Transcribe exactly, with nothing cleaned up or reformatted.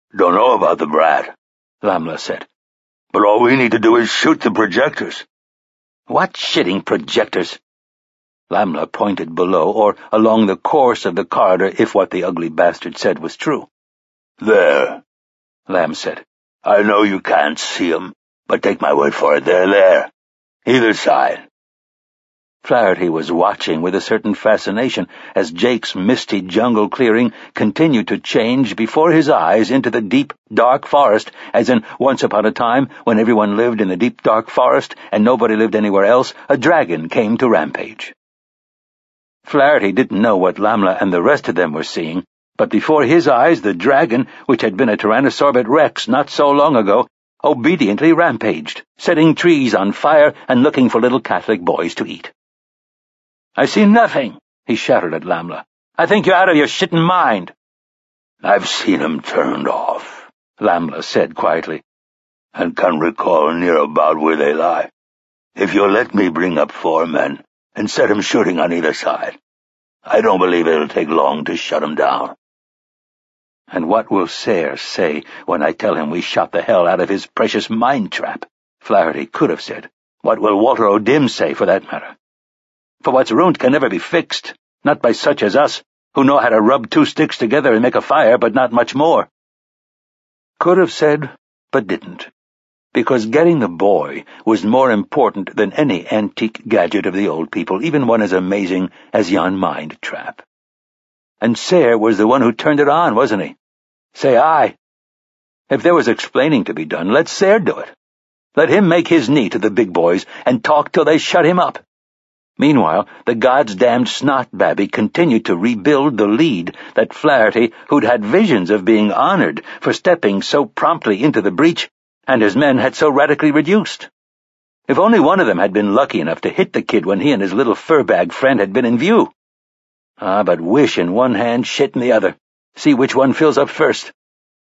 Don't know about the brat, Lamla said. But all we need to do is shoot the projectors. What shitting projectors? Lamla pointed below, or along the course of the corridor, if what the ugly bastard said was true. There, Lam said. I know you can't see 'em, but take my word for it, they're there. Either side. Flaherty was watching with a certain fascination as Jake's misty jungle clearing continued to change before his eyes into the deep, dark forest, as in once upon a time, when everyone lived in the deep, dark forest and nobody lived anywhere else, a dragon came to rampage. Flaherty didn't know what Lamla and the rest of them were seeing, but before his eyes the dragon, which had been a Tyrannosaurus Rex not so long ago, obediently rampaged, setting trees on fire and looking for little Catholic boys to eat. "I see nothing," he shouted at Lamla. "I think you're out of your shitting mind." "I've seen 'em turned off," Lamla said quietly, "and can recall near about where they lie. If you'll let me bring up four men and set 'em shooting on either side, I don't believe it'll take long to shut 'em down." "And what will Sayre say when I tell him we shot the hell out of his precious mind trap?" Flaherty could have said. "What will Walter O'Dim say, for that matter? For what's ruined can never be fixed, not by such as us, who know how to rub two sticks together and make a fire, but not much more." Could have said, but didn't, because getting the boy was more important than any antique gadget of the old people, even one as amazing as yon mind trap. And Sayre was the one who turned it on, wasn't he? Say aye. If there was explaining to be done, let Sayre do it. Let him make his knee to the big boys and talk till they shut him up. Meanwhile, the goddamned snot-babby continued to rebuild the lead that Flaherty, who'd had visions of being honored for stepping so promptly into the breach, and his men had so radically reduced. If only one of them had been lucky enough to hit the kid when he and his little fur-bag friend had been in view. Ah, but wish in one hand, shit in the other. See which one fills up first.